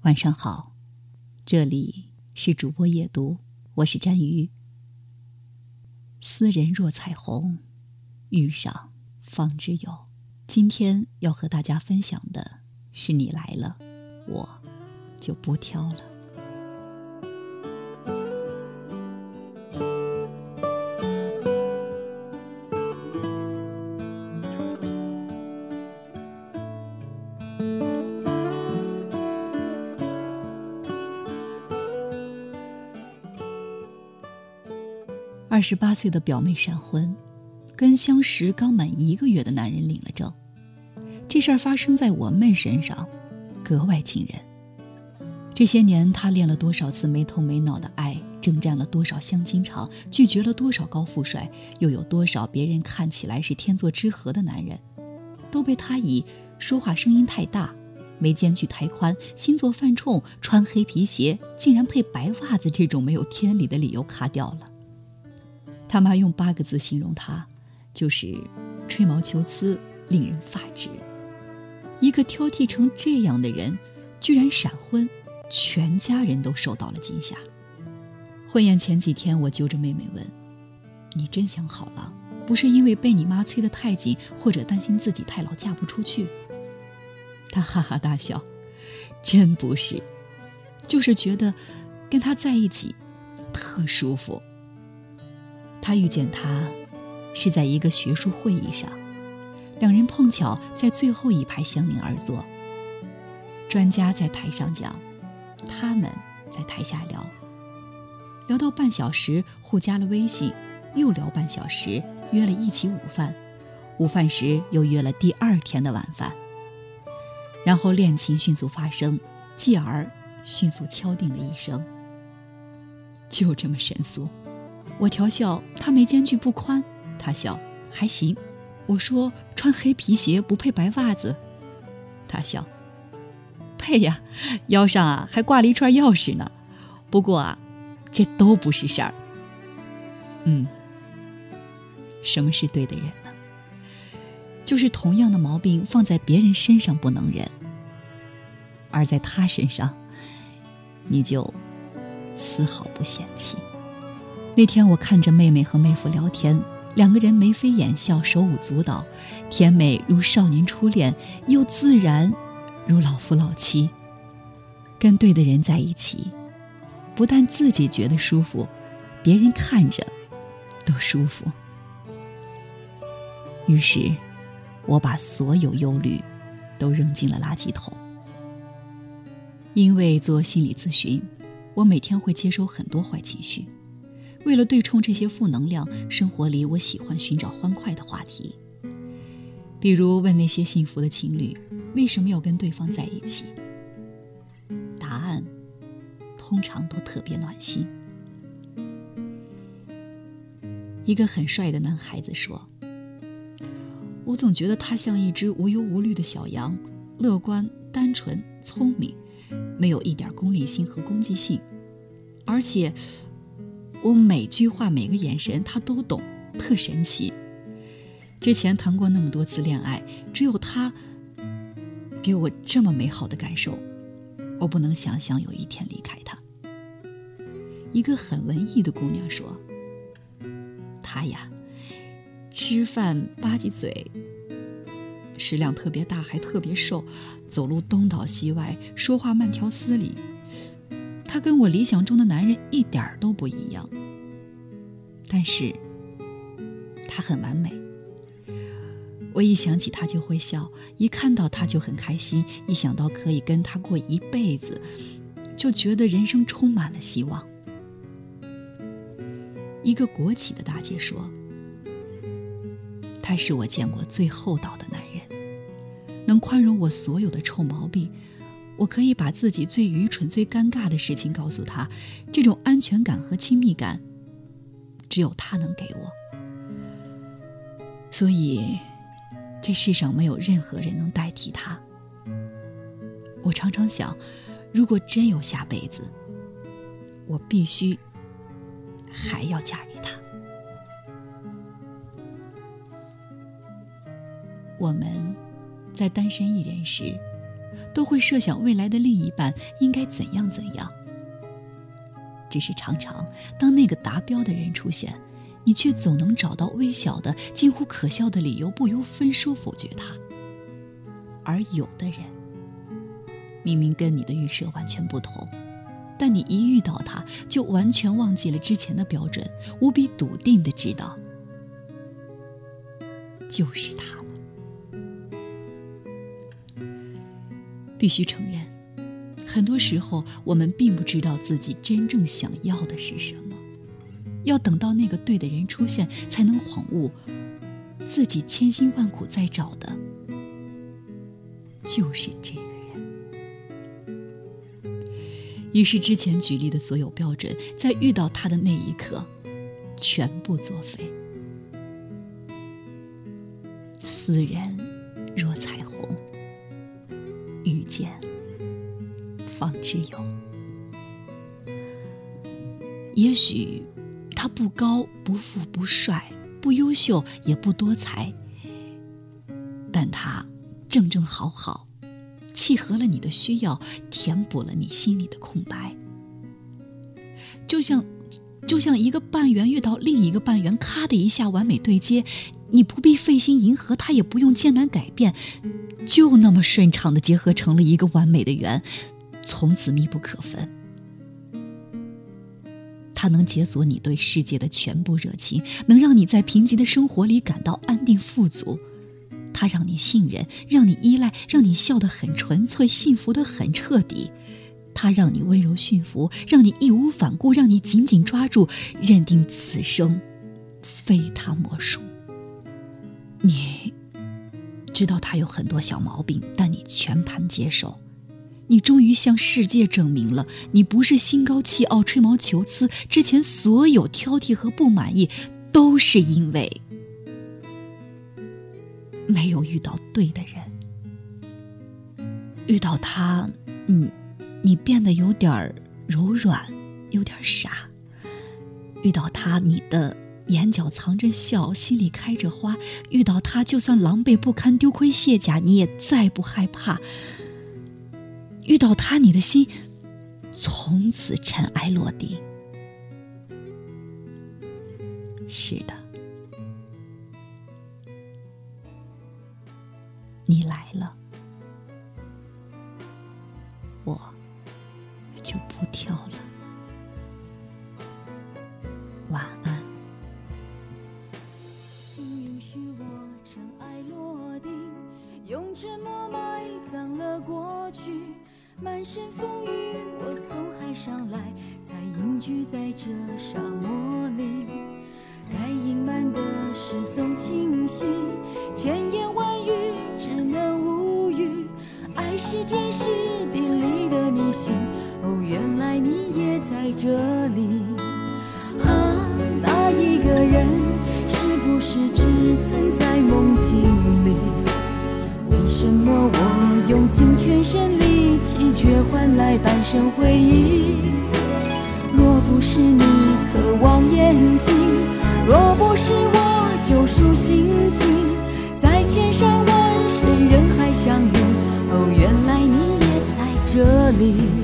晚上好，这里是主播夜读，我是詹瑜。斯人若彩虹，遇上方知有。今天要和大家分享的是你来了，我就不挑了。28岁的表妹闪婚，跟相识刚满1个月的男人领了证。这事儿发生在我妹身上，格外惊人。这些年，她练了多少次没头没脑的爱，征战了多少相亲场，拒绝了多少高富帅，又有多少别人看起来是天作之合的男人，都被她以说话声音太大、眉间距太宽、星座犯冲、穿黑皮鞋、竟然配白袜子这种没有天理的理由卡掉了。他妈用8个字形容他，就是吹毛求疵，令人发指。一个挑剔成这样的人居然闪婚，全家人都受到了惊吓。婚宴前几天，我揪着妹妹问，你真想好了，不是因为被你妈催得太紧，或者担心自己太老嫁不出去？她哈哈大笑，真不是，就是觉得跟他在一起特舒服。他遇见他是在一个学术会议上，两人碰巧在最后一排相邻而坐。专家在台上讲，他们在台下聊，聊到半小时，互加了微信，又聊半小时，约了一起午饭，午饭时又约了第2天的晚饭。然后恋情迅速发生，继而迅速敲定了一生。就这么神速。我调笑他眉间距不宽，他笑还行。我说穿黑皮鞋不配白袜子，他笑配呀，腰上还挂了一串钥匙呢。不过这都不是事儿。什么是对的人呢？就是同样的毛病放在别人身上不能忍，而在他身上你就丝毫不嫌弃。那天我看着妹妹和妹夫聊天，2个人眉飞眼笑，手舞足蹈，甜美如少年初恋，又自然如老夫老妻。跟对的人在一起，不但自己觉得舒服，别人看着都舒服。于是我把所有忧虑都扔进了垃圾桶。因为做心理咨询，我每天会接收很多坏情绪。为了对冲这些负能量，生活里我喜欢寻找欢快的话题，比如问那些幸福的情侣为什么要跟对方在一起，答案通常都特别暖心。一个很帅的男孩子说，我总觉得他像一只无忧无虑的小羊，乐观、单纯、聪明，没有一点功利心和攻击性，而且我每句话每个眼神他都懂，特神奇。之前谈过那么多次恋爱，只有他给我这么美好的感受，我不能想象有一天离开他。一个很文艺的姑娘说，他呀，吃饭吧唧嘴，食量特别大，还特别瘦，走路东倒西歪，说话慢条斯理。他跟我理想中的男人一点都不一样，但是他很完美。我一想起他就会笑，一看到他就很开心，一想到可以跟他过一辈子，就觉得人生充满了希望。一个国企的大姐说，他是我见过最厚道的男人，能宽容我所有的臭毛病。我可以把自己最愚蠢最尴尬的事情告诉他，这种安全感和亲密感只有他能给我。所以这世上没有任何人能代替他。我常常想，如果真有下辈子，我必须还要嫁给他。我们在单身一人时都会设想未来的另一半应该怎样怎样。只是常常当那个达标的人出现，你却总能找到微小的近乎可笑的理由，不由分说否决他。而有的人明明跟你的预设完全不同，但你一遇到他就完全忘记了之前的标准，无比笃定地知道就是他了。必须承认，很多时候我们并不知道自己真正想要的是什么，要等到那个对的人出现，才能恍悟自己千辛万苦在找的就是这个人。于是之前举例的所有标准，在遇到他的那一刻全部作废。斯人若彩虹，遇见方知有。也许他不高不富不帅不优秀也不多才，但他正正好好，契合了你的需要，填补了你心里的空白。就像一个半圆遇到另一个半圆，咔的一下完美对接，你不必费心迎合，他也不用艰难改变，就那么顺畅地结合成了一个完美的圆，从此密不可分。它能解锁你对世界的全部热情，能让你在贫瘠的生活里感到安定富足。它让你信任，让你依赖，让你笑得很纯粹，幸福得很彻底。它让你温柔驯服，让你义无反顾，让你紧紧抓住，认定此生非他莫属。你知道他有很多小毛病，但你全盘接受。你终于向世界证明了，你不是心高气傲、吹毛求疵，之前所有挑剔和不满意，都是因为没有遇到对的人。遇到他，你变得有点柔软，有点傻。遇到他，你的眼角藏着笑，心里开着花。遇到他，就算狼狈不堪、丢盔卸甲，你也再不害怕。遇到他，你的心从此尘埃落定。是的，你来了，我就不跳了。晚安。 请允许我尘埃落定，用沉默埋葬了过去。满身风雨，我从海上来，才隐居在这沙漠里。该隐瞒的事总清晰，千言万语只能无语。爱是天时地利的迷信，哦，原来你也在这里。那一个人是不是只存在梦境里？为什么我用尽全身力气，却换来半生回忆？若不是你渴望眼睛，若不是我救赎心情，在千山万水人海相遇，哦，原来你也在这里。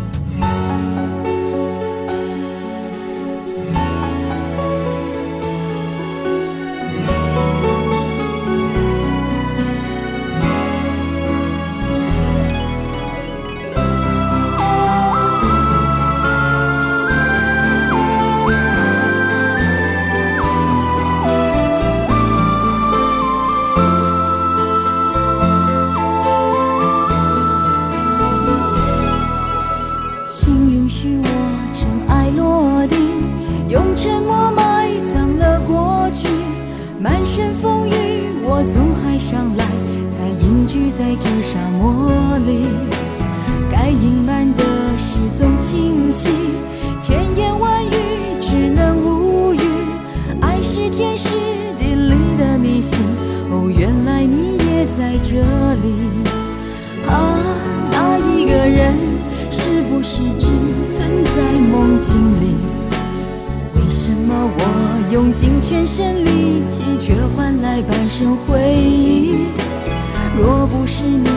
用沉默埋葬了过去，满身风雨我从海上来，才隐居在这沙漠里。该隐瞒的事总清晰，千言万语只能无语。爱是天时地利的迷信，哦，原来你也在这里。那一个人是不是只存在梦境里？为什么我用尽全身力气，却换来半生回忆？若不是你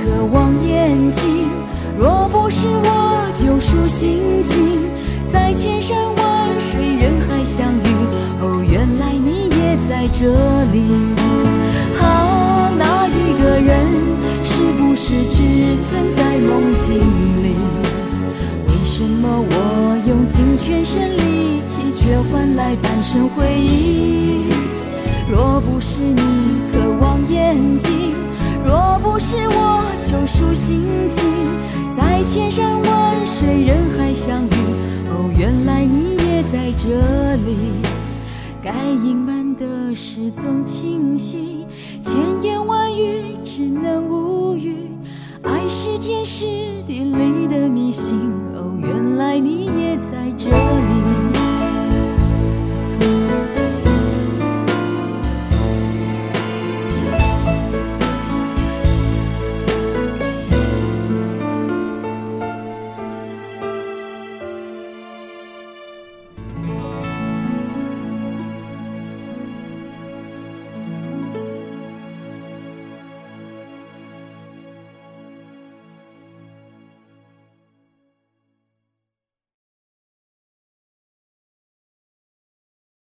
渴望眼睛，若不是我救赎心情，在千山万水人海相遇，哦，原来你也在这里。啊，那一个人是不是只存在梦境里？为什么我用尽全身力气，却换来半生回忆？若不是你渴望眼睛，若不是我救赎心情，在千山万水人海相遇，哦，原来你也在这里。该隐瞒的事总清晰，千言万语只能无语。爱是天时地利的迷信，哦，原来你也在这里。